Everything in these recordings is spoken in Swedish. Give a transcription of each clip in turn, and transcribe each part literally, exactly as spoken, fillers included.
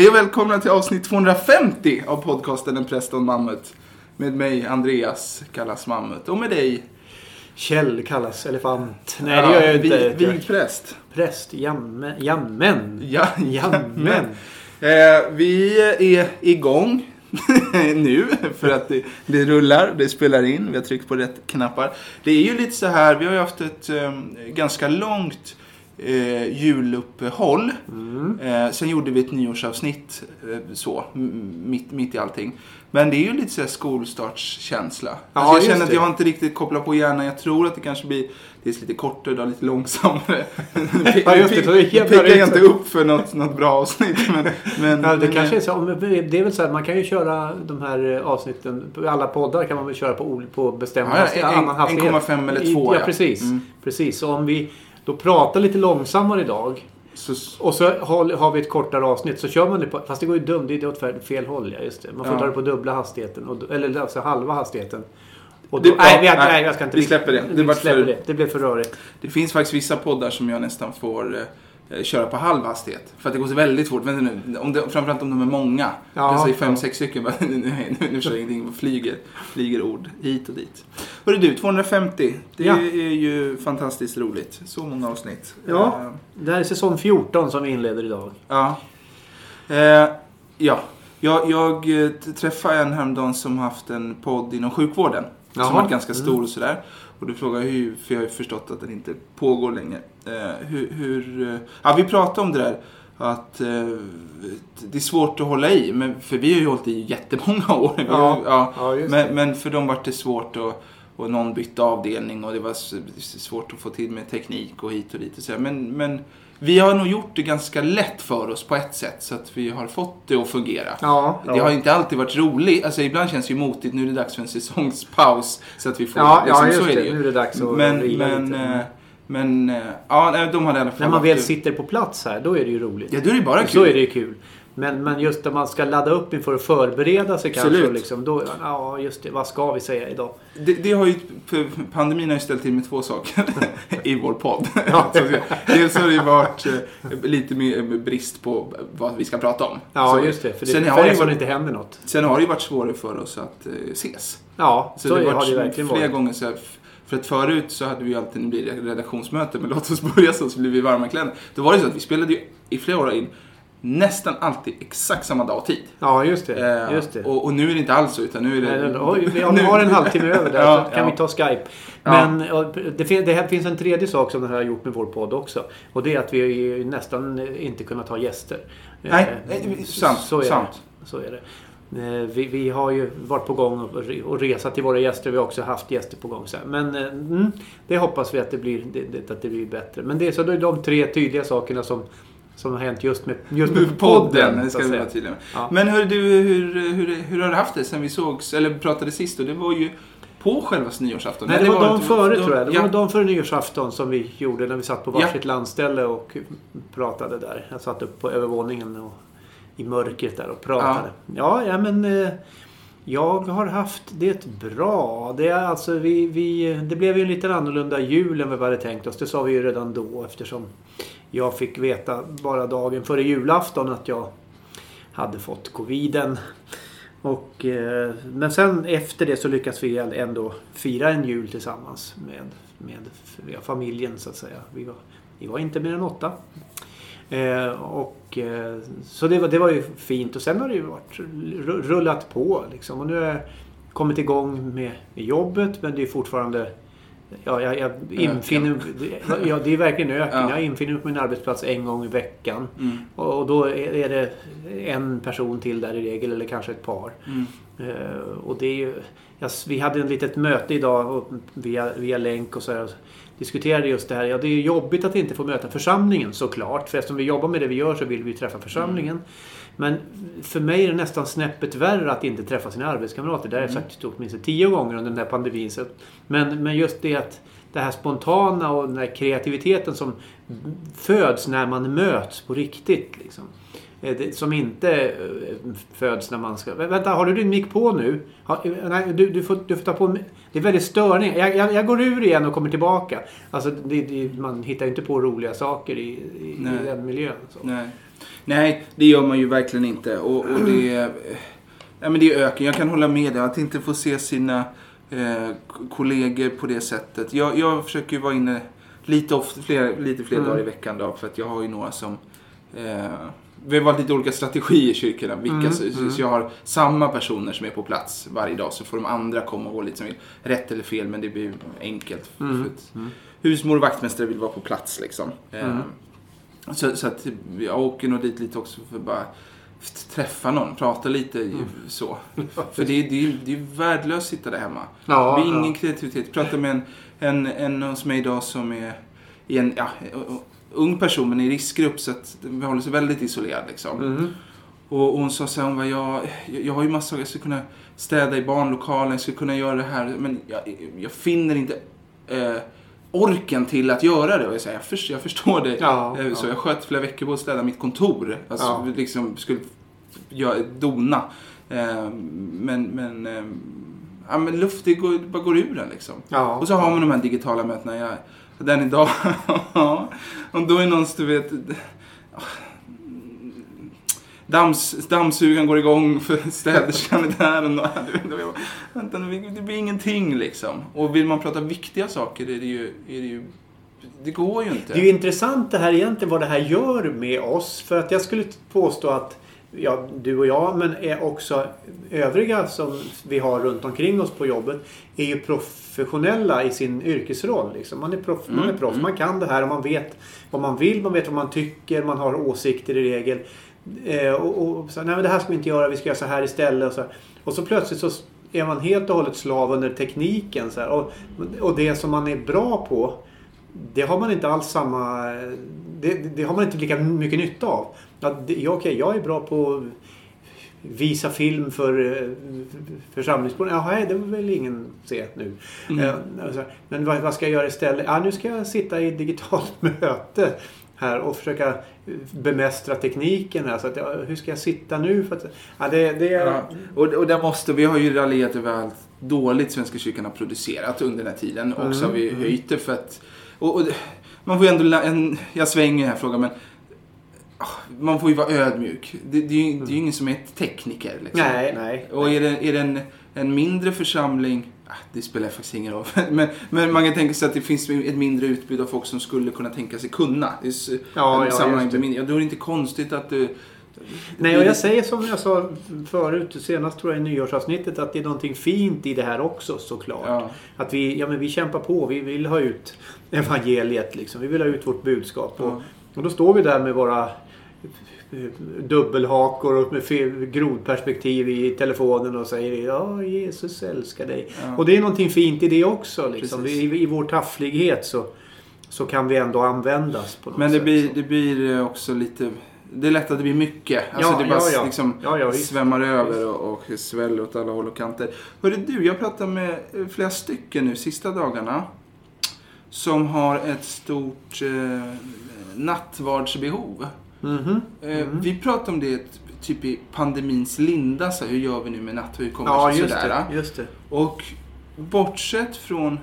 Hej och välkomna till avsnitt tvåhundrafemtio av podcasten En präst och en mammut. Med mig Andreas kallas mammut och med dig Kjell kallas elefant. Nej, ja, det gör jag inte. Vi, vi präst. Präst, jamen. Jamen. Ja, jamen. Eh, vi är igång nu för att det, det rullar, det spelar in. Vi har tryckt på rätt knappar. Det är ju lite så här, vi har ju haft ett eh, ganska långt eh, juluppehåll. Mm. Eh, sen gjorde vi ett nyårsavsnitt eh, så, m- mitt, mitt i allting. Men det är ju lite så här skolstartskänsla. Ja, alltså jag känner att det. jag har inte riktigt kopplat på hjärnan. Jag tror att det kanske blir det är lite kortare och lite långsammare. Ja, just det. Så det jag pickar inte upp för något, något bra avsnitt. Men, men, ja, det men, kanske är så. Det är väl så att man kan ju köra de här avsnitten. Alla poddar kan man väl köra på, på bestämda ja, en, annan hastighet. en komma fem eller två. Ja, precis. Mm. Precis. Så om vi då pratar lite långsammare idag. Så, och så har, har vi ett kortare avsnitt. Så kör man det på. Fast det går ju dumt. Det är åt fel håll. Ja, just det. Man får ja. ta det på dubbla hastigheten. Och, eller alltså halva hastigheten. Och då, det, nej, vi, nej, jag ska inte. Vi släpper det. Det, vi släpper för, det. det blev för rörigt. Det finns faktiskt vissa poddar som jag nästan får eh, köra på halv hastighet. För att det går så väldigt fort. Men nu, om det, framförallt om de är många. Ja, jag säger fem, ja. sex stycken. nu nu, nu kör ingenting. Flyger, flyger ord hit och dit. Hörru du, tvåhundrafemtio. Det ja. är ju fantastiskt roligt. Så många avsnitt. Ja, uh, det här är säsong fjorton som vi inleder idag. Ja. Uh, ja. Jag, jag träffade en häromdagen som haft en podd inom sjukvården. Jaha. Som varit ganska stor mm. och sådär. Och du frågar hur, för jag har ju förstått att den inte pågår längre. Uh, hur, hur, ja, vi pratade om det där. Att uh, det är svårt att hålla i. Men, för vi har ju hållit i jättemånga år. Ja. ja, ja, just men, men för dem var det svårt att... Och någon bytte avdelning och det var svårt att få till med teknik och hit och dit. Och så. Men, men vi har nog gjort det ganska lätt för oss på ett sätt. Så att vi har fått det att fungera. Ja, det ja. har inte alltid varit roligt. Alltså ibland känns det ju motigt. Nu är det dags för en säsongspaus. Så att vi får... Ja, liksom, ja just så är det. det. Nu är det dags att men, vila men, lite. Äh, men ja, de hade i alla fall... När man väl sitter på plats här, då är det ju roligt. Ja, då är det bara kul. Så är det ju kul. Men, men just när man ska ladda upp inför att förbereda sig kanske. Absolut. Liksom, då, ja, just det. Vad ska vi säga idag? Det, det har ju, pandemin har ju ställt till med två saker i vår podd. Ja. Dels har det ju varit lite mer brist på vad vi ska prata om. Ja, så, just det. För det, sen för har det varit, inte händer något. Sen har det ju varit svårare för oss att uh, ses. Ja, så, så det har det verkligen flera varit. gånger så här, för att förut så hade vi ju alltid, nu blir det redaktionsmöte, men låt oss börja så, så blir vi varma kläder. Då var det så att vi spelade ju i flera år in nästan alltid exakt samma dag och tid. Ja, just det. Eh, just det. Och, och nu är det inte alls så, utan nu är det... Nej, oj, vi har en halvtimme över där, ja, så kan ja. vi ta Skype. Men ja. det, fin- det här finns en tredje sak som det här har gjort med vår podd också. Och det är att vi nästan inte kunnat ha gäster. Nej, eh, sant. Så är sant. det. Så är det. Vi, vi har ju varit på gång och resa till våra gäster. Vi har också haft gäster på gång. Så här. Men mm, det hoppas vi att det blir, det, att det blir bättre. Men det är så det är de tre tydliga sakerna som, som har hänt just med, just med podden. podden ska vara tydlig med. Ja. Men hur, du, hur, hur, hur har du haft det sen vi sågs, eller pratade sist? Och det var ju på själva nyårsafton. Nej, det, det var dagen före tror jag. Det ja. var dagen före nyårsafton som vi gjorde när vi satt på varsitt ja. landställe och pratade där. Jag satt upp på övervåningen och i mörkret där och pratade. Ja, ja, ja men eh, jag har haft det bra. Det, är alltså, vi, vi, det blev ju en lite annorlunda jul än vi hade tänkt oss. Det sa vi ju redan då eftersom jag fick veta bara dagen före julafton att jag hade fått coviden. Och, eh, men sen efter det så lyckas vi ändå fira en jul tillsammans med, med ja, familjen så att säga. Vi var, vi var inte mer än åtta. Eh, och, eh, så det var, det var ju fint och sen har det ju varit rullat på liksom. Och nu har jag kommit igång med, med jobbet, men det är fortfarande ja, jag, jag infinner, ja, det är verkligen öken. Ja. Jag infinner mig på min arbetsplats en gång i veckan mm. och, och då är, är det en person till där i regel eller kanske ett par mm. eh, och det är ju ja, vi hade en litet möte idag och via, via länk och så här diskuterade just det här. Ja, det är jobbigt att inte få möta församlingen såklart. För eftersom vi jobbar med det vi gör så vill vi träffa församlingen. Mm. Men för mig är det nästan snäppet värre att inte träffa sina arbetskamrater. Det har jag mm. sagt åtminstone tio gånger under den här pandemin. Men, men just det att det här spontana och den här kreativiteten som föds när man möts på riktigt. Liksom. som inte föds när man ska... Vänta, har du din mick på nu? Nej, du, du, får, du får ta på... Det är väldigt störning. Jag, jag, jag går ur igen och kommer tillbaka. Alltså, det, det, man hittar inte på roliga saker i, i, i den miljön. Så. Nej. Nej, det gör man ju verkligen inte. Och, och det, är, ja, men det är öken. Jag kan hålla med dig. Att inte få se sina eh, kollegor på det sättet. Jag, jag försöker ju vara inne lite, ofta, fler, lite fler mm. dagar i veckan. Då, för att jag har ju några som... Eh, vi har varit lite olika strategier i kyrkorna. Vilka, mm, så, mm. så jag har samma personer som är på plats varje dag. Så får de andra komma och gå lite som vill. Rätt eller fel, men det blir enkelt. Mm, för att mm. husmor och vaktmästare vill vara på plats liksom. Mm. Eh, så, så att jag åker nog dit lite också för att bara träffa någon. Prata lite mm. så. För det är, det, är, det är värdelöst att sitta där hemma. Ja, det är ingen ja. kreativitet. Prata med en, en, en hos mig idag som är i en... Ja, ung person men i riskgrupp så att vi håller sig väldigt isolerad liksom. Mm. Och, och hon sa så här, hon var, jag, jag har ju massa, jag skulle kunna städa i barnlokalen, jag skulle kunna göra det här men jag, jag finner inte eh, orken till att göra det. Och jag säger, jag, förstår, jag förstår det. Ja, eh, så ja. jag sköt flera veckor på att städa mitt kontor. Alltså ja. liksom skulle jag dona. Eh, men men eh, ja men luft det går, bara går ur den liksom. Ja. Och så har man de här digitala mötena. Jag, den idag. Och då är någon du vet Dams, dammsugan går igång för städerskan där och där. Vänta, det blir ingenting liksom. Och vill man prata viktiga saker är det ju, är det ju det går ju inte. Det är ju intressant det här egentligen vad det här gör med oss. För att jag skulle påstå att ja, du och jag men är också övriga som vi har runt omkring oss på jobbet är ju professionella i sin yrkesroll. Liksom. Man är proff, mm, man är proff, mm. man kan det här och man vet vad man vill, man vet vad man tycker, man har åsikter i regel. Eh, och, och så, nej men det här ska vi inte göra, vi ska göra så här istället. Och så, och så plötsligt så är man helt och hållet slav under tekniken. Så här, och, och det som man är bra på, det har man inte alls samma... Det, det har man inte lika mycket nytta av. Att, ja, okej, jag är bra på att visa film för församlingsborna. Ja, nej, det vill väl ingen se nu. Mm. Eh, men vad, vad ska jag göra istället? Ja, nu ska jag sitta i digitalt möte här och försöka bemästra tekniken här. Så att, ja, hur ska jag sitta nu? För att, ja, det, det är... ja. Och, och där måste vi har ju raljerat över allt dåligt Svenska kyrkan har producerat under den här tiden. Och så har vi mm. höjt det för att... Och, och, man får ju ändå... En, jag svänger den här frågan, men... Man får ju vara ödmjuk. Det, det, är, ju, det är ju ingen som är ett tekniker. Liksom. Nej, nej. Och är det, är det en, en mindre församling... Det spelar faktiskt ingen roll. Men, men man kan tänka sig att det finns ett mindre utbud av folk som skulle kunna tänka sig kunna. Det är, ja, ja, just det. Ja, då är det inte konstigt att du... Nej, och jag säger som jag sa förut, senast tror jag i nyårsavsnittet, att det är någonting fint i det här också såklart. Ja. Att vi, ja, men vi kämpar på, vi vill ha ut evangeliet liksom. Vi vill ha ut vårt budskap. Och, ja. och då står vi där med våra dubbelhakor och med grodperspektiv i telefonen och säger ja, Jesus älskar dig. Ja. Och det är någonting fint i det också. Liksom. I, I vår tafflighet så, så kan vi ändå användas på något Men det sätt. blir, det blir också lite... Det är lätt att det blir mycket. Alltså ja, det bara ja, ja. Liksom ja, ja, svämmar över och, och sväller åt alla håll och kanter. Hörde du, jag pratar med flera stycken nu sista dagarna som har ett stort eh, nattvardsbehov. Mm-hmm. Mm-hmm. Vi pratar om det typ i pandemins linda, så hur gör vi nu med natt? Hur kommer ja, det just sådär? det, just det. Och bortsett från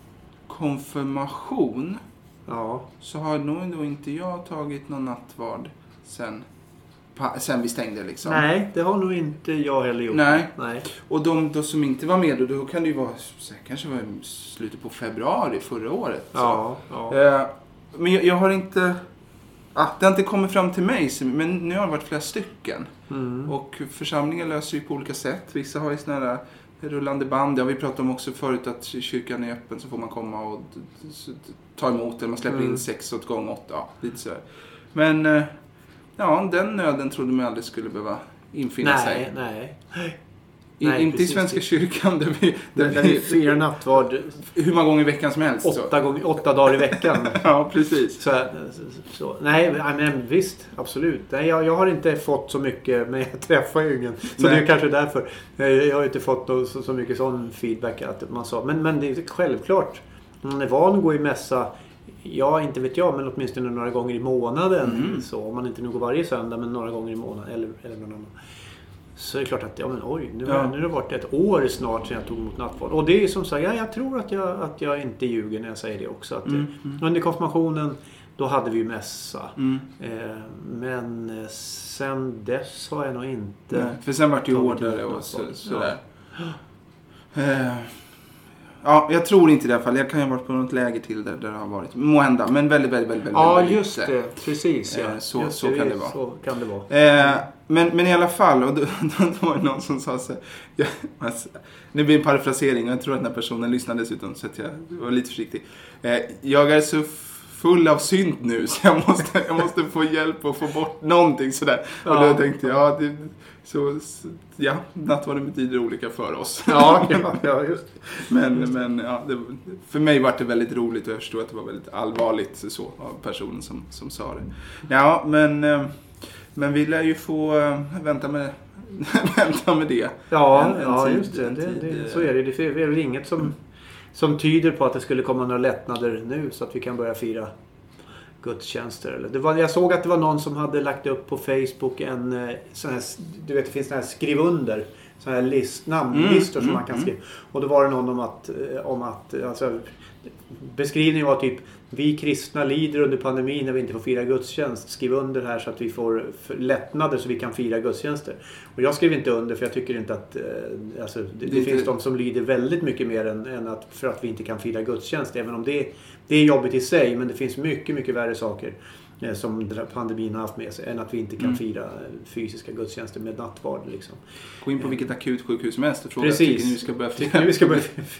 konfirmation ja. så har nog ändå inte jag tagit någon nattvard sen, sen vi stängde liksom. Nej, det har nog inte jag heller gjort. Nej. Nej. Och de då som inte var med, då, då kan det ju vara så, kanske var slutet på februari förra året. Ja, ja. Eh, men jag, jag har inte... Ah, det har inte kommit fram till mig, men nu har det varit flera stycken. Mm. Och församlingen löser ju på olika sätt. Vissa har ju sådana här rullande band. Ja, vi pratade om också förut att kyrkan är öppen, så får man komma och ta emot det. Man släpper mm. in sex åt gång åtta. Ja, lite så här. Men ja, den nöden trodde man aldrig skulle behöva infinna nej, sig. Nej, nej. I, Nej, inte precis. i Svenska kyrkan där vi, där där vi firar nattvard hur många gånger i veckan som helst. Åtta, gånger, åtta dagar i veckan. Ja, precis. Så, så, nej, men visst, absolut. Nej, jag, jag har inte fått så mycket, men jag träffar ju ingen. Så nej. Det är kanske därför. Jag har inte fått så, så mycket sån feedback att man sa. Men, men det är självklart. Man är van att gå i mässa Ja, inte vet jag, men åtminstone några gånger i månaden. Mm. Så, om man inte nu går varje söndag, men några gånger i månaden. Eller, eller någon annan. Så är det klart att, ja men oj, nu, Ja. nu har det varit ett år snart sedan jag tog emot nattvard. Och det är som sagt, ja, jag tror att jag, att jag inte ljuger när jag säger det också. Att, Mm, mm. Under konfirmationen, då hade vi ju mässa. Mm. Eh, men eh, sen dess har jag nog inte... Nej, för sen var det ju tagit hårdare emot och så, nattvard. sådär. Eh, ja, jag tror inte i det här fallet. Jag kan ju ha varit på något läger till där, där det har varit. Måhända, men väldigt, väldigt, väldigt, väldigt Ja, väldigt just lite. det. Precis, ja. Eh, så- Just så kan det vara. Så kan det vara. Eh, men, men i alla fall, och då, då, då var det någon som sa så här, ja, alltså, det blir en parafrasering och jag tror att den här personen lyssnade dessutom så att jag var lite försiktig. Eh, jag är så full av synd nu så jag måste, jag måste få hjälp att få bort någonting sådär. Och Ja. då tänkte jag, ja, det, så, så, ja, nattvarden betyder olika för oss. Ja, ja, ja, just det. Men, men ja, det, för mig var det väldigt roligt och jag förstod att det var väldigt allvarligt så, av personen som, som sa det. Ja, men, eh, men vi lär ju få eh, vänta med, vänta med det. Ja, En- en ja tid- just det. en det, tid, det eh. så är det. Det är väl inget som, som tyder på att det skulle komma några lättnader nu så att vi kan börja fira gudstjänster. Eller det var, jag såg att det var någon som hade lagt upp på Facebook en eh, sån här, du vet det finns sån här skriv under, sån här list, namnlistor Mm, som mm, man kan mm. skriva. Och då var det någon om att, eh, om att eh, alltså, beskrivningen var typ vi kristna lider under pandemin när vi inte får fira gudstjänst. Skriv under här så att vi får f- lättnader så vi kan fira gudstjänster. Och jag skrev inte under för jag tycker inte att eh, alltså, det, det, Det är finns inte- de som lider väldigt mycket mer än, än att, för att vi inte kan fira gudstjänst. Även om det, det är jobbigt i sig, men det finns mycket, mycket värre saker eh, som dra- pandemin har haft med sig än att vi inte kan Mm. fira eh, fysiska gudstjänster med nattvard. Liksom. Gå in på vilket akutsjukhus som helst och fråga, Precis. tycker ni vi ska börja Tycker ni vi ska börja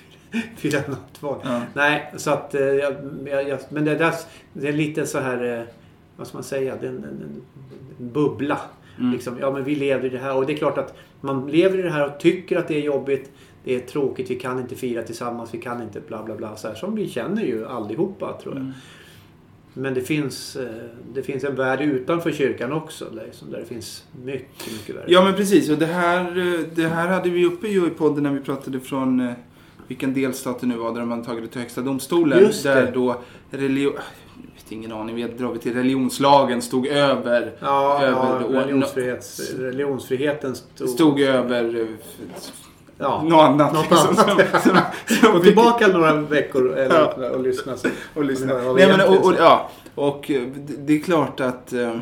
fira nattvard? Ja. Nej, så att, eh, jag, jag, jag, men det, där, det är lite så här, eh, vad ska man säga, det är en, en, en, en bubbla. Mm. Liksom, ja men vi lever i det här och det är klart att man lever i det här och tycker att det är jobbigt, det är tråkigt, vi kan inte fira tillsammans, vi kan inte bla bla bla, så här, som vi känner ju allihopa tror jag. Mm. Men det finns, eh, det finns en värld utanför kyrkan också, liksom, där det finns mycket, mycket värre. Ja men precis, och det här, eh, det här hade vi uppe ju i podden när vi pratade från eh, vilken delstat det nu var där de hade tagit det till högsta domstolen. Just det. Där då religion, jag vet ingen aning, vi drar vi till religionslagen stod över, Ja, över ja religionsfrihet, religionsfriheten stod, stod över eh, ja, något annat. något liksom, annat. som- som- som Gå vi- tillbaka några veckor eller, Ja. och lyssna. Så. och lyssna. Vad vi Nej, men, och, och, egentligen ja, och eh, det, det är klart att, eh,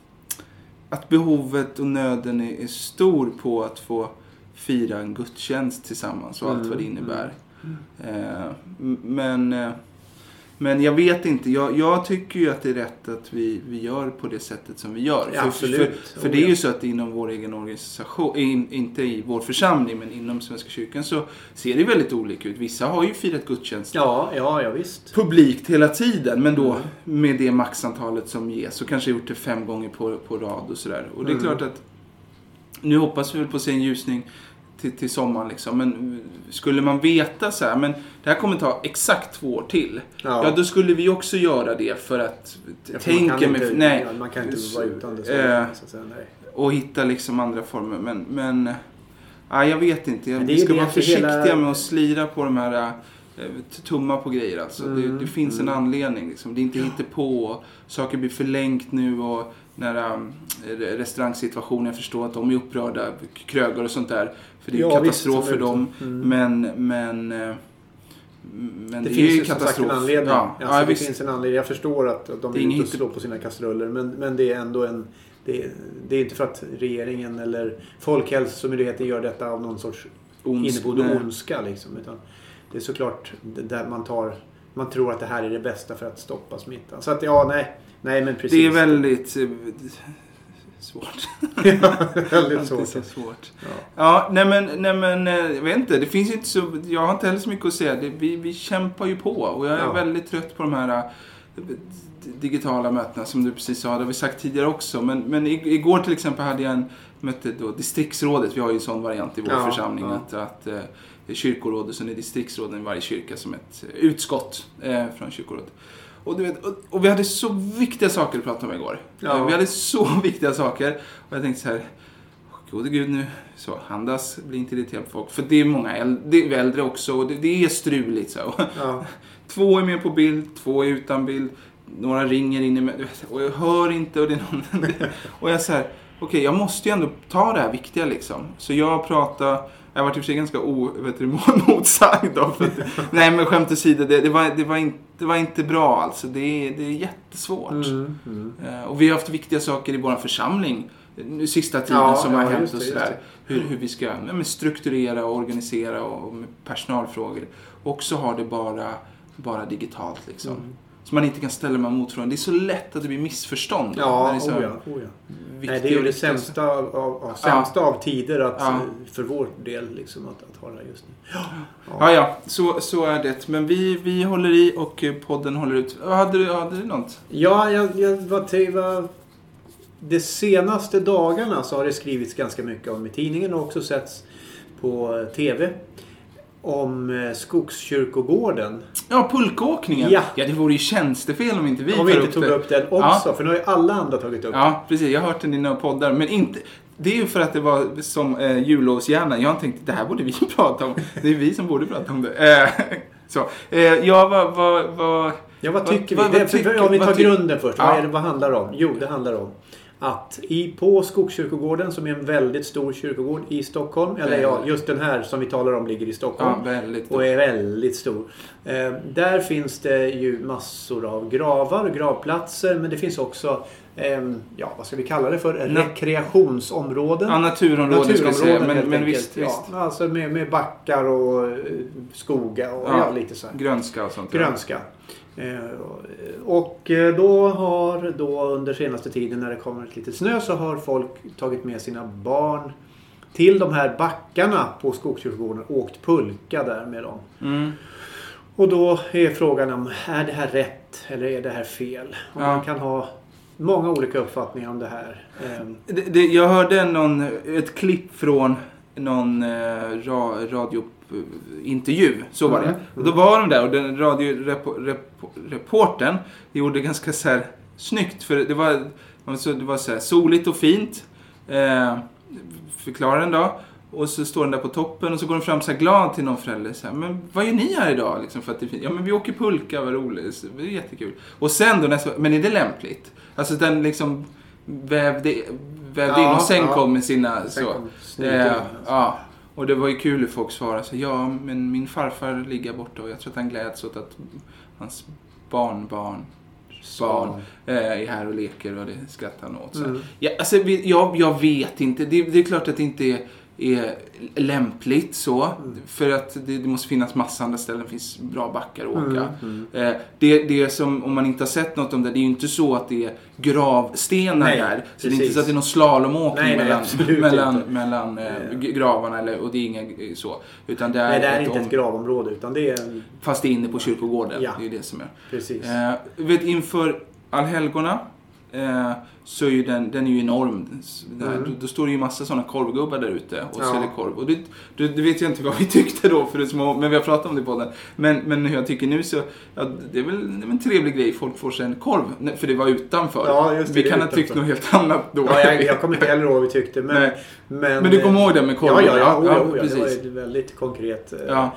att behovet och nöden är, är stor på att få fira en gudstjänst tillsammans och allt Mm, vad det innebär. Eh, m- men, eh, men jag vet inte, jag, jag tycker ju att det är rätt att vi, vi gör på det sättet som vi gör. Ja, för, absolut. för, för det är ju så att inom vår egen organisation, in, inte i vår församling men inom Svenska kyrkan så ser det väldigt olika ut. Vissa har ju firat gudstjänst Ja, ja, ja visst. publikt hela tiden, men då Mm. med det maxantalet som ges så kanske gjort det fem gånger på, på rad och sådär. Och det är Mm. klart att nu hoppas vi väl på att se en ljusning till, till sommaren liksom. Men skulle man veta så här, men det här kommer ta exakt två år till. Ja, Ja. då skulle vi också göra det för att Ja, för man tänka kan mig, inte, nej, ja, man kan inte vara utan det. Så, Eh, så att säga, nej. och hitta liksom andra former. Men, men ja, jag vet inte. Jag, Men det är vi ska det vara för försiktiga hela- med att slira på de här eh, tumma på grejer alltså. Mm, Det, det finns en mm. anledning liksom. Det är inte hittepå. Saker blir förlängt nu och när um, restaurangsituationen, jag förstår att de är upprörda, krögar och sånt där. För det är ju Ja, visst, katastrof för absolut. dem. Mm. Men, men, eh, men Det, det, finns är ju ju som sagt katastrof. en anledning. Ja, Alltså, ja, det visst. finns en anledning. Jag förstår att de Det är vill inget- inte slå på sina kastruller. Men, men det är ändå en... Det är, det är inte för att regeringen eller Folkhälsomyndigheten gör detta av någon sorts Ons- innebodd nej. ondska. Liksom, utan det är såklart där man tar... Man tror att det här är det bästa för att stoppa smittan. Så att ja, nej. Nej, men precis. Det är väldigt eh, svårt. väldigt Alltid svårt. så svårt. Ja. Ja, nej men, nej men eh, jag vet inte, det finns ju inte så, jag har inte heller så mycket att säga. Det, vi, vi kämpar ju på och jag är Ja. väldigt trött på de här eh, digitala mötena som du precis sa, det har vi sagt tidigare också. Men, men i- igår till exempel hade jag en möte då, distriktsrådet, vi har ju en sån variant i vår Ja, församling ja. att, att eh, kyrkorådet, som är distriktsråden i varje kyrka som ett eh, utskott eh, från kyrkorådet. Och, du vet, och, och vi hade så viktiga saker att prata om igår. Ja. Eh, Vi hade så viktiga saker och jag tänkte så här, gode gud nu, så andas, bli inte irriterad på folk. För det är många äldre, det är äldre också och det, det är struligt så. Ja. Två är med på bild, två är utan bild. Några ringer in i mig och jag hör inte och det är någon och jag säger okej, okay, jag måste ju ändå ta det här viktiga liksom. Så jag pratar, jag har varit i och för sig ganska o, vet du, motsagd då, för att, nej men skämt åsido, det, det, var, det, var inte, det var inte bra alltså. Det är, det är jättesvårt. Mm, mm. Uh, och vi har haft viktiga saker i vår församling sista tiden ja, som ja, har hänt och sådär. Hur, hur vi ska ja, strukturera och organisera och, och med personalfrågor. Och så har det bara, bara digitalt liksom. Mm. Så man inte kan ställa mig mot frågan. Det är så lätt att det blir missförstånd. Ja, det är så oh ja, oh ja. Nej, det är ju det sämsta av, av, sämsta ja. av tider att, ja. för vår del liksom, att, att ha det just nu. Ja, ja, ja så, så är det. Men vi, vi håller i och podden håller ut. Hade du, hade du något? Ja, jag, jag var till... Var, de senaste dagarna så har det skrivits ganska mycket om i tidningen och också setts på tv. Om Skogskyrkogården. Ja, pulkåkningen. Ja. ja, det vore ju tjänstefel om inte vi Om vi inte tog upp, upp den också, ja. för nu har ju alla andra tagit upp den. Ja, precis. Jag har hört den i några poddar, men inte... Det är ju för att det var som eh, jullovshjärna. Jag tänkte, det här borde vi prata om. Det är vi som borde prata om det. Eh, så. Eh, ja, vad... vad, vad ja, vad tycker vad, vi? Vad, vad, vad, om vi tar grunden först. Ja. Vad, är det, vad handlar det om? Jo, det handlar om att i, på Skogskyrkogården, som är en väldigt stor kyrkogård i Stockholm, eller ja, just den här som vi talar om ligger i Stockholm ja, väldigt och är väldigt stor. Eh, där finns det ju massor av gravar, gravplatser, men det finns också eh, ja, vad ska vi kalla det för? Rekreationsområden. Ja, naturområden, naturområden ska jag säga, men, men visst, ja, visst. Alltså med, med backar och skogar och ja, ja, lite så här. Grönska och sånt. Grönska. Och då har då under senaste tiden när det kommer lite snö så har folk tagit med sina barn till de här backarna på Skogskyrkogården och åkt pulka där med dem. Mm. Och då är frågan om, är det här rätt eller är det här fel? Och ja. Man kan ha många olika uppfattningar om det här. Det, det, jag hörde någon, ett klipp från någon eh, ra, radio intervju, så var det. Mm. Och då var de där och den radioreportern gjorde ganska så här snyggt, för det var, det var så här soligt och fint eh, förklarar den då, och så står den där på toppen och så går den fram så här glad till någon förälder så här, men vad gör ni här idag liksom, för att det är fint? Ja, men vi åker pulka, vad roligt, det är jättekul. Och sen då nästa, men är det lämpligt? Alltså den liksom vävde, vävde ja, in och sen ja. kom med sina sen så eh, ja. Och det var ju kul hur folk svarade så, ja, men min farfar ligger borta och jag tror att han gläds åt att hans barnbarn barn eh, är här och leker och det skrattar han åt. Så. Mm. Ja, alltså, jag, jag vet inte. Det, det är klart att det inte är, är lämpligt så. Mm. För att det, det måste finnas massa andra ställen. Det finns bra backar att åka. Mm. Mm. Eh, det, det är som, om man inte har sett något om det, det är ju inte så att det är gravstenar nej, där. Så precis. Det är inte så att det är någon slalomåkning nej, mellan, nej, mellan, mellan eh, gravarna eller, och det är inga så. Utan det är, nej, det är ett inte om... ett gravområde utan det är en... Fast det är inne på kyrkogården. Ja. Det är det som är. Precis. Eh, vet, inför allhelgona eh, så är ju den, den är ju enorm. Där, mm. då, då står det ju massa sådana korvgubbar där ute och ja. säljer korv. Och det, det, det vet jag inte vad vi tyckte då för det små, men vi har pratat om det på den. Men, men hur jag tycker nu så ja, det är väl det är väl en trevlig grej. Folk får sig en korv för det var utanför. Ja, just det, vi kan ha tyckt något helt annat då. Ja, jag, jag kommer inte heller ihåg vad vi tyckte. Men, men, men du kommer ihåg det med korv? Ja, ja, ja, ja, ja, ja precis. Det var väldigt konkret. Ja.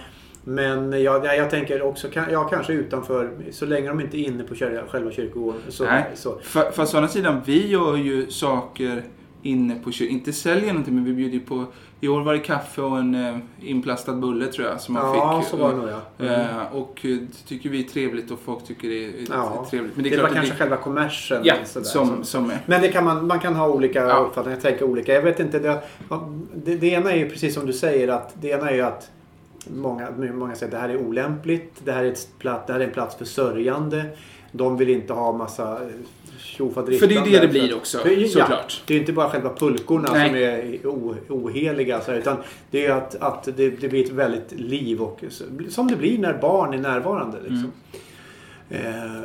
Men jag, jag tänker också, ja, kanske utanför, så länge de inte är inne på själva kyrkogården. Så, Nej, så. För, för sådana sidan, vi gör ju saker inne på kyrkogården. Inte säljer någonting, men vi bjuder på, i år var det kaffe och en eh, inplastad bulle tror jag som man ja, fick. Ja, så var det nog, ja. Mm. Eh, och det tycker vi är trevligt och folk tycker det är ja. trevligt. Men det, är det var kanske vi... själva kommersen. Ja, sådär, som, som, som är. Men det kan man, man kan ha olika ja. uppfattningar, jag tänker olika. Jag vet inte, det, det, det ena är ju precis som du säger, att det ena är ju att Många, många säger att det här är olämpligt. Det här är, ett plats, det här är en plats för sörjande. De vill inte ha massa tjofadriftande. För det är det det blir också, för, såklart. Ja, det är inte bara själva pulkorna Nej. som är o, oheliga. Så, utan det är att, att det, det blir ett väldigt liv. Och, som det blir när barn är närvarande. Liksom. Mm. Eh,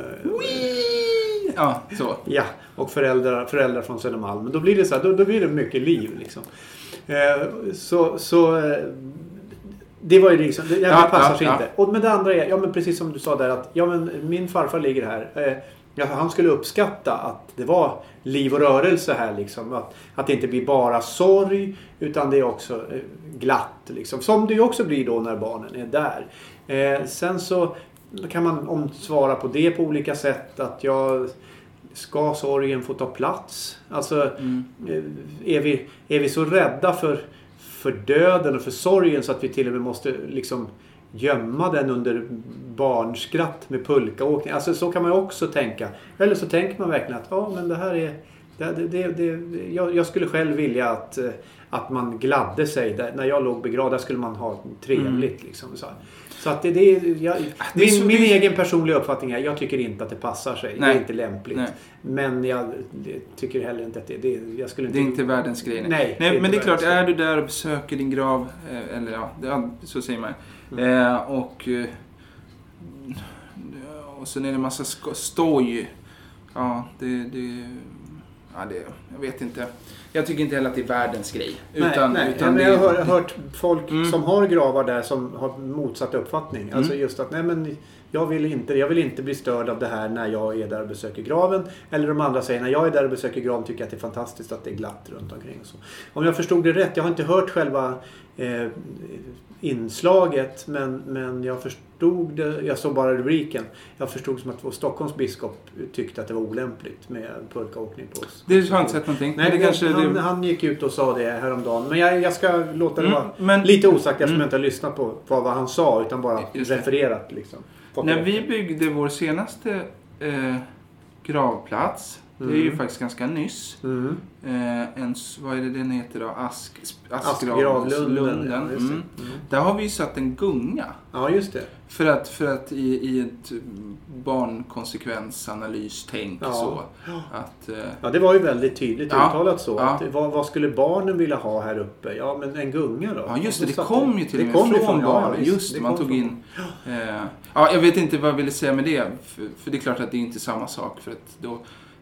ja, så. Ja, och föräldrar, föräldrar från Södermalm. Men då blir det så här, då, då blir det mycket liv. Liksom. Eh, så... så det var ju liksom, det, ja, det passar ja, sig ja. inte. Och men det andra är, ja men precis som du sa där att, ja men min farfar ligger här. Eh, ja, han skulle uppskatta att det var liv och rörelse här liksom. Att, att det inte blir bara sorg utan det är också eh, glatt liksom. Som det ju också blir då när barnen är där. Eh, sen så kan man omsvara på det på olika sätt. Att jag ska sorgen få ta plats? Alltså mm. är, vi, är vi så rädda för, för döden och för sorgen så att vi till och med måste liksom gömma den under barnskratt med pulkaåkning. Alltså så kan man ju också tänka. Eller så tänker man verkligen att ja, men det här är det, det, det, jag, jag skulle själv vilja att, att man gladde sig. Där, när jag låg begravd där skulle man ha trevligt mm. liksom så. Så att det, det, jag, det min, min egen personliga uppfattning är jag tycker inte att det passar sig. Nej. Det är inte lämpligt. Nej. Men jag det, tycker heller inte att det, det jag skulle inte det är inte världens grej. Nej, nej nej det men det är klart, är du där och besöker din grav eller ja, det, så säger man. Mm. Eh, och och sen är det en massa stoj. Ja, det det ja, det jag vet inte. Jag tycker inte heller att det är världens grej. Utan, nej, nej. utan det, jag har hört folk mm. som har gravar där som har motsatt uppfattning. Mm. Alltså just att nej men jag vill, inte, jag vill inte bli störd av det här när jag är där och besöker graven. Eller de andra säger när jag är där och besöker graven tycker jag att det är fantastiskt att det är glatt runt omkring. Och så. Om jag förstod det rätt, jag har inte hört själva eh, inslaget men, men jag förstod det, jag såg bara rubriken. Jag förstod som att vår Stockholms biskop tyckte att det var olämpligt med pulkaåkning på oss. Det har inte sett någonting. Nej, det det kanske, han, det... han gick ut och sa det häromdagen. Men jag, jag ska låta det mm, vara men... lite osagt eftersom mm. jag inte har lyssnat på, på vad han sa utan bara refererat liksom. När vi byggde vår senaste eh, gravplats, mm. det är ju faktiskt ganska nyss. Mm. Eh, en, vad är det den heter då? Ask, Askgravlunden. Ja, mm. mm. Där har vi ju satt en gunga. Ja, just det. För att, för att i, i ett barnkonsekvensanalys-tänk ja. så. Att, eh, ja, det var ju väldigt tydligt ja, uttalat så. Ja. Att, vad, vad skulle barnen vilja ha här uppe? Ja, men en gunga då? Ja, just det. Det kom ju till och med från, från barn. Ja, just det, man tog in... Eh, ja, jag vet inte vad jag ville säga med det. För, för det är klart att det är inte samma sak. För att då...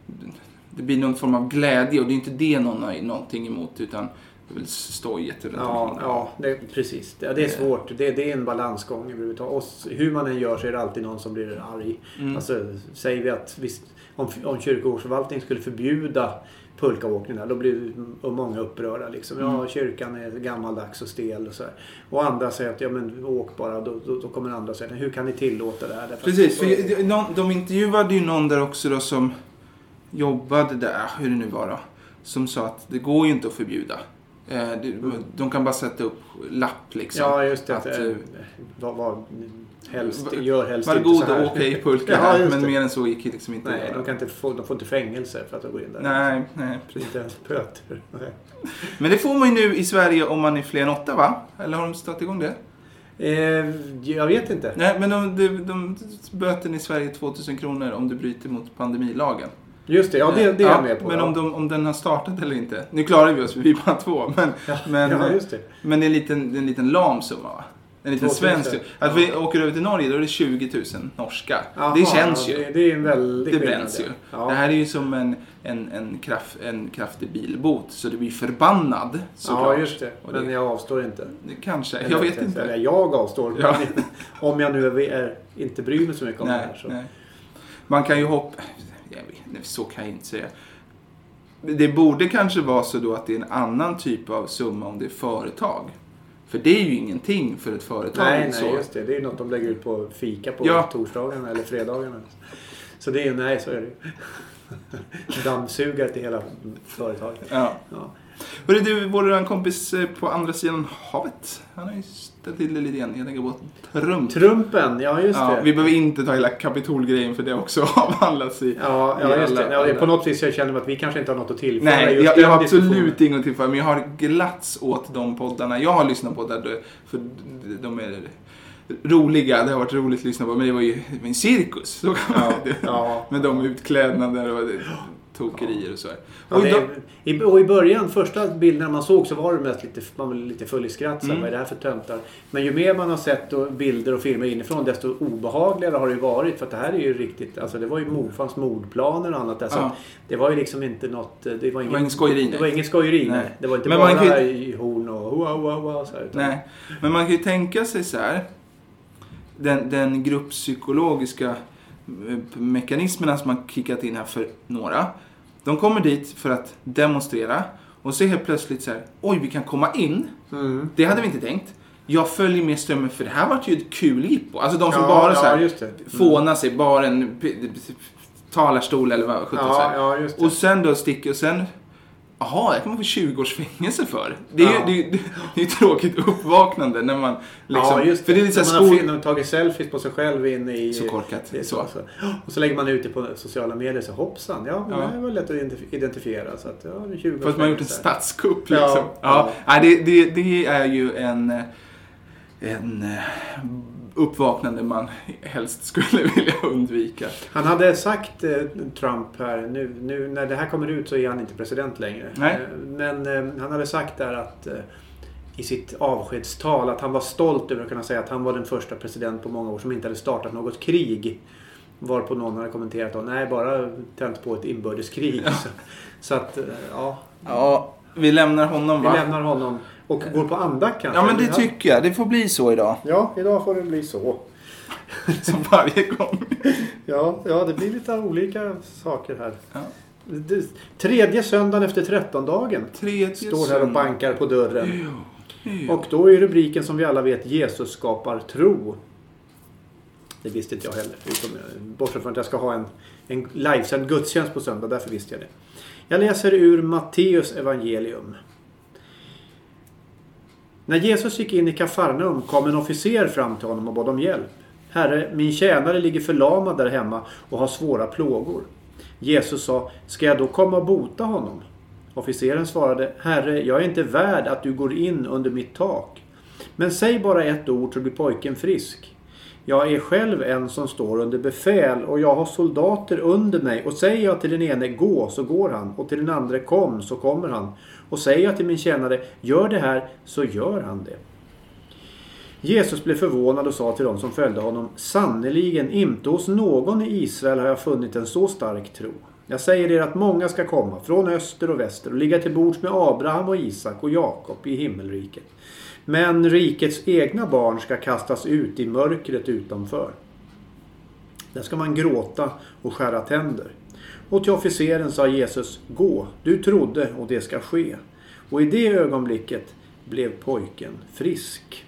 Det blir någon form av glädje och det är inte det någon har någonting emot utan det är väl stojigt runt ja, omkring. Ja, det, precis. Det, det är svårt. Det, det är en balansgång. Och hur man än gör så är det alltid någon som blir arg. Mm. Alltså, säger vi att visst, om, om kyrkogårdsförvaltningen skulle förbjuda pulkaåkningar, då blir många upprörda. Liksom. Ja, mm. kyrkan är gammaldags och stel och så här. Och andra säger att ja, men åk bara. Då, då, då kommer andra säga, hur kan ni tillåta det här? Därför precis, att, för de, de intervjuade ju någon där också då som jobbade där, hur det nu var då, som sa att det går ju inte att förbjuda. Eh, det, mm. De kan bara sätta upp lapp liksom. Ja, just det. Att, att, eh, vad, vad helst, gör helst var inte god så här. och okej okay, pulka ja, här, men mer än så gick det liksom inte. Nej, de, kan inte få, de får inte fängelse för att de går in där. Nej, nej. Precis. Inte ens böter. Men det får man ju nu i Sverige om man är fler än åtta, va? Eller har de startat igång det? Eh, jag vet inte. Nej, men de, de, de, böten i Sverige är tvåtusen kronor om du bryter mot pandemilagen. Just det, ja det, det är ja, jag med på. Men ja. om, de, om den har startat eller inte. Nu klarar vi oss, vi är bara två. Men, ja, men, ja, just det. men det är en liten, en liten lam summa, va? En liten svensk. Att ja. Vi åker över till Norge, då är det tjugo tusen norska. Aha, det känns ju. Det, det är en väldigt Det bränns ju. Ja. Det här är ju som en, en, en, kraft, en kraftig bilbot. Så det blir förbannad. Ja, just det. Men det, jag avstår inte. Det kanske. Eller, jag vet inte. Eller jag avstår. Ja. Om jag nu är, är, inte bryr mig så mycket om nej, det här. Så. Nej. Man kan ju hoppa... Så kan jag inte säga. Det borde kanske vara så då att det är en annan typ av summa om det är företag. För det är ju ingenting för ett företag. Nej, nej så. just det. Det är ju något de lägger ut på fika på ja. torsdagarna eller fredagarna. Så det är ju, nej så är det ju. Dammsugare till hela företaget. Ja. ja. Hörru du, vår kompis på andra sidan havet. Han har ju ställt till det lite igen. Jag tänker på Trump. Trumpen, ja just ja, det. Vi behöver inte ta hela kapitolgrejen för det också avhandlas i... Ja, ja just det. Ja, på något vis jag känner att vi kanske inte har något att tillföra. Nej, jag, jag har absolut inget att tillföra. Men jag har glatts åt de poddarna. Jag har lyssnat på där för de är roliga. Det har varit roligt att lyssna på. Men det var ju en cirkus. Så kan man ja, ja. Med de utklädnader och tokerier och så här. Ja, och, det, i, och i början, första bilderna man såg så var det mest lite, man var lite full i skratt. Mm. Vad är det här för töntar? Men ju mer man har sett och bilder och filmer inifrån desto obehagligare har det varit. För att det här är ju riktigt, alltså det var ju mord, fanns mordplaner och annat där. Så ja. Det var ju liksom inte något, det var ingen, det var ingen skojeri. Det var ingen skojeri, nej. nej. Det var inte men bara man kan ju... horn och hoa, hoa, hoa, så här, utan... Nej, men man kan ju tänka sig så här. Den, den grupppsykologiska mekanismerna som har kickat in här för några. De kommer dit för att demonstrera. Och så helt plötsligt så här, oj vi kan komma in. Mm. Det hade vi inte tänkt. Jag följer med strömmen för det här var ju ett kul jippo. Alltså de som ja, bara ja, så här just det. Mm. fånar sig, bara en p- p- talarstol eller vad sjutton ja, så här. ja, just det. Och sen då sticker och sen jaha, jag kan man få tjugo års fängelse för. Det är ju ja. det, det, det är tråkigt uppvaknande när man liksom... Ja, just det. För det är lite så man skol... har tagit selfies på sig själv in i... Så korkat. Det, så. så. Och så lägger man ut det på sociala medier så hoppsan. Ja, men ja. det var lätt att identifiera. Så att, ja, det är tjugo för att man har gjort en statskupp liksom. Ja, Ja, ja. ja. Det, det, det är ju en... en uppvaknande man helst skulle vilja undvika. Han hade sagt eh, Trump här, nu, nu när det här kommer ut så är han inte president längre. Nej. Eh, men eh, han hade sagt där att eh, i sitt avskedstal att han var stolt över att kunna säga att han var den första president på många år som inte hade startat något krig. Varpå någon hade kommenterat att nej, bara tänt på ett inbördeskrig. Ja. Så, så att, eh, ja. Ja, vi lämnar honom va? Vi lämnar honom och går på andakt kanske. Ja, men det tycker jag. Det får bli så idag. Ja, idag får det bli så. Som varje gång. Ja, ja, det blir lite olika saker här. Ja. Det, tredje söndagen efter trettondagen Tredje står här och bankar på dörren. Ja. Ja. Och då är rubriken som vi alla vet Jesus skapar tro. Det visste inte jag heller. Utom, bortsett från att jag ska ha en, en livesänd gudstjänst på söndag. Därför visste jag det. Jag läser ur Matteus evangelium. När Jesus gick in i Kafarnaum kom en officer fram till honom och bad om hjälp. Herre, min tjänare ligger förlamad där hemma och har svåra plågor. Jesus sa, ska jag då komma och bota honom? Officeren svarade, Herre, jag är inte värd att du går in under mitt tak. Men säg bara ett ord så blir pojken frisk. Jag är själv en som står under befäl och jag har soldater under mig. Och säger jag till den ene, gå, så går han. Och till den andra, kom, så kommer han. Och säger jag till min tjänare, gör det här, så gör han det. Jesus blev förvånad och sa till dem som följde honom, sannoliken inte hos någon i Israel har jag funnit en så stark tro. Jag säger er att många ska komma från öster och väster och ligga till bords med Abraham och Isak och Jakob i himmelriket. Men rikets egna barn ska kastas ut i mörkret utanför. Där ska man gråta och skära tänder. Och till officeren sa Jesus, gå, du trodde och det ska ske. Och i det ögonblicket blev pojken frisk.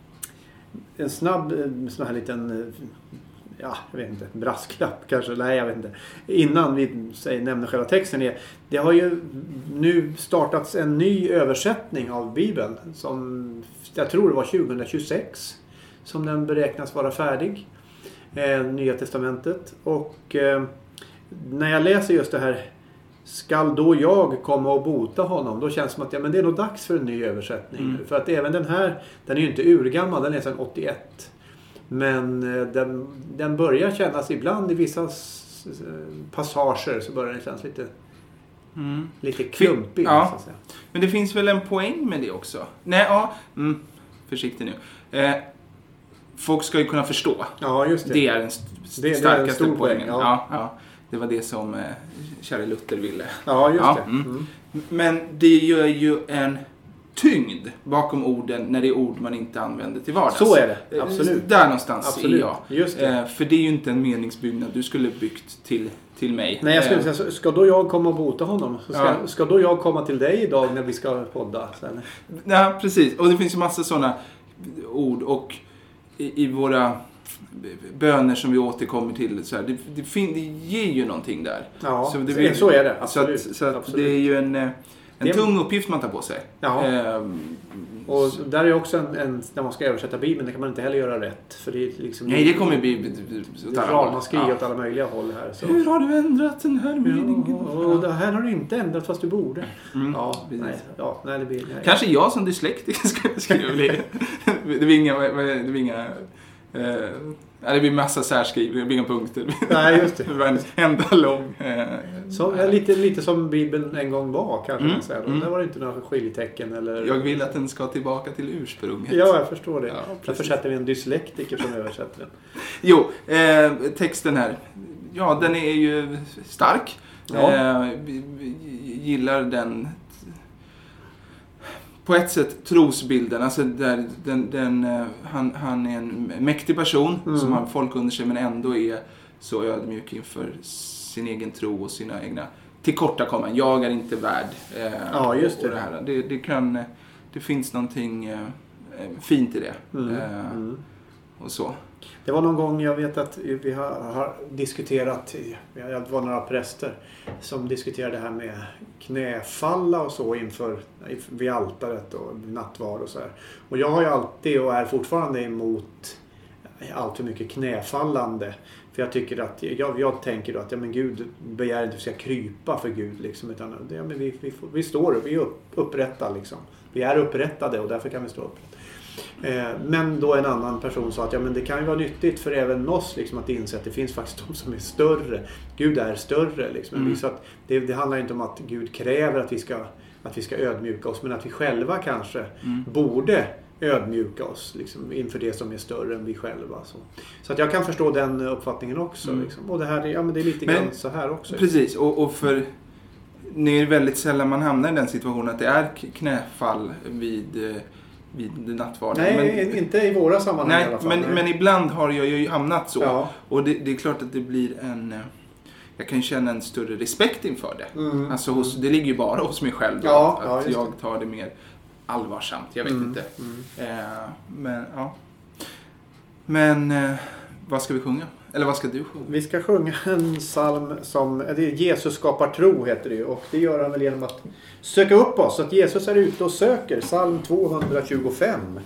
En snabb sån här liten, ja, jag vet inte, brasklapp kanske, nej jag vet inte. Innan vi säger, nämner själva texten är, det har ju nu startats en ny översättning av Bibeln som jag tror det var tjugohundratjugosex som den beräknas vara färdig. Eh, Nya testamentet. Och eh, när jag läser just det här, skall då jag komma och bota honom, då känns det som att ja, men det är nog dags för en ny översättning. Mm. För att även den här, den är ju inte urgammal, den är sedan åttioett. Men eh, den, den börjar kännas ibland i vissa s- passager så börjar den kännas lite, mm. lite klumpig. Ja. Så att säga. Men det finns väl en poäng med det också? Nej, ja, mm, försiktig nu. Eh, folk ska ju kunna förstå. Ja, just det. Det är den st- det, starkaste det är en stor poängen. poäng, ja. Ja, ja. Det var det som eh, kära Luther ville. Ja, just ja, det. Mm. Mm. Men det gör ju en tyngd bakom orden när det är ord man inte använder till vardags. Så är det, absolut. Där någonstans absolut. är jag. Just det. Eh, för det är ju inte en meningsbyggnad du skulle byggt till, till mig. Nej, jag skulle säga, ska då jag komma och bota honom? Så ska, Ja. ska då jag komma till dig idag när vi ska podda? Sen? Ja, precis. Och det finns ju massa sådana ord och i, i våra böner som vi återkommer till så här, det, det, fin, det ger ju någonting där. Ja, så, det, så, så är det. Absolut. Så, att, så att absolut. det är ju en, en det... tung uppgift man tar på sig. Ja. Ehm, och så. Där är också en, en, när man ska översätta Bibeln, det kan man inte heller göra rätt. För det är liksom, nej, det kommer bli åt alla håll. Man skriver åt alla möjliga håll här. Så. Hur har du ändrat den här meningen? Ja, och det här har du inte ändrat fast du borde. Mm, ja, nej, ja, nej, det blir, nej. Kanske jag som dyslektiker skulle skriva det. Det blir inga... Det blir inga eh, det blir massa särskrivningar, det blir inga punkter. Nej, just det. Det var en enda lång... Eh, så, ja, lite, lite som Bibeln en gång var, kanske mm, man säger. Mm. Där var det inte några skiljetecken eller... Jag vill att den ska tillbaka till ursprunget. Ja, jag förstår det. Ja, därför sätter vi en dyslektiker som översätter den. Jo, eh, texten här. Ja, den är ju stark. Ja. Eh, vi, vi gillar den... På ett sätt trosbilden, alltså där den, den, han, han är en mäktig person mm. som har folk under sig men ändå är så ödmjuk inför sin egen tro och sina egna tillkortakommanden. Jag är inte värd. Eh, ja, just det. Och det, här. Det, det, kan, det finns någonting eh, fint i det. Mm, eh, mm. Och så. Det var någon gång jag vet att vi har, har diskuterat, det var några präster som diskuterade det här med knäfalla och så inför vid altaret och nattvard och så här. Och jag har ju alltid och är fortfarande emot allt för mycket knäfallande. För jag tycker att, jag, jag tänker då att ja, men Gud begär inte att vi ska krypa för Gud liksom, utan ja, men vi, vi, vi står upp, vi är upp, upprätta liksom. Vi är upprättade och därför kan vi stå upp. Eh, men då en annan person sa att ja, men det kan ju vara nyttigt för även oss liksom, att inse att det finns faktiskt de som är större. Gud är större liksom. Mm. Så att det, det handlar inte om att Gud kräver att vi ska, att vi ska ödmjuka oss, men att vi själva kanske mm. borde ödmjuka oss liksom, inför det som är större än vi själva. Så, så att jag kan förstå den uppfattningen också. Mm. Liksom. Och det här ja, men det är lite men, grann så här också. Precis, och, och för det är väldigt sällan man hamnar i den situationen att det är knäfall vid, vid nattvarden. Nej, men, inte i våra sammanhang nej, i alla fall. Men, nej. men ibland har jag ju hamnat så. Ja. Och det, det är klart att det blir en... Jag kan känna en större respekt inför det. Mm. Alltså hos, det ligger ju bara hos mig själv. Då, ja, att ja, jag tar det mer allvarsamt. Jag vet mm. inte. Mm. Eh, men ja. Men eh, vad ska vi sjunga? Eller vad ska du sjunga? Vi ska sjunga en psalm som det är Jesus skapar tro heter det. Och det gör han väl genom att söka upp oss. Så att Jesus är ute och söker. Psalm tvåhundratjugofem.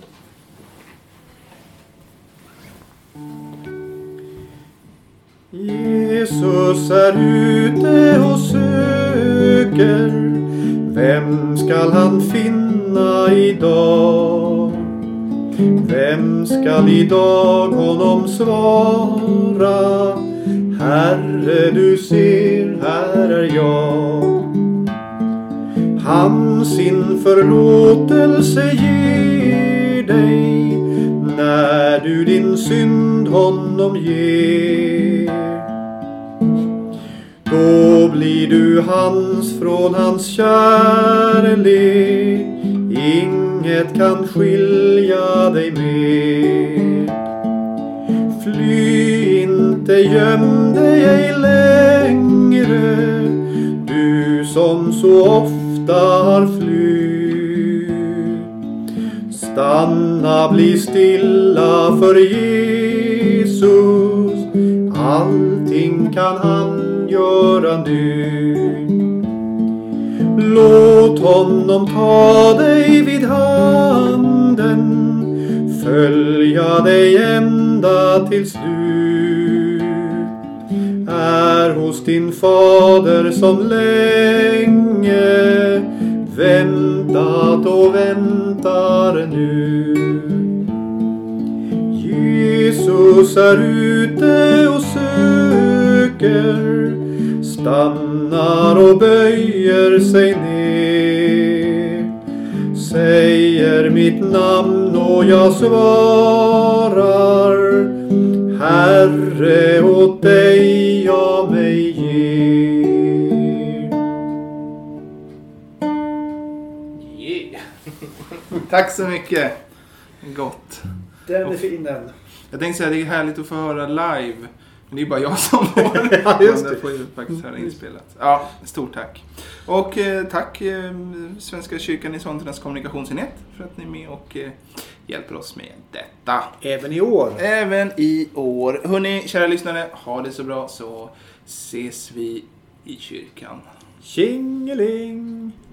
Jesus är ute och söker. Vem skall han finna idag? Vem skall idag honom svara? Herre, du ser, här är jag. Han sin förlåtelse ger dig när du din synd honom ger. Då blir du hans från hans kärlek. Inget kan skilja dig mer. Fly inte, göm dig ej längre. Du som så ofta har flytt. Stanna, bli stilla för Jesus. Allting kan han göra nu. Låt honom ta dig vid handen, följa dig ända till slut. Är hos din fader som länge väntat och väntar nu. Jesus är ute och söker, stannar och böjer sig ner. Säger mitt namn och jag svarar, Herre, åt dig jag mig ger. Yeah. Tack så mycket. Gott. Den är fin den. Jag tänkte säga att det är härligt att få höra live. Men det är bara jag som får. Ja, just det. Det får ju faktiskt höra inspelat. Ja, stort tack. Och eh, tack eh, Svenska kyrkan i Sonternas kommunikationsenhet för att ni är med och eh, hjälper oss med detta. Även i år. Även i år. Hörrni, kära lyssnare, ha det så bra så ses vi i kyrkan. Tjingeling!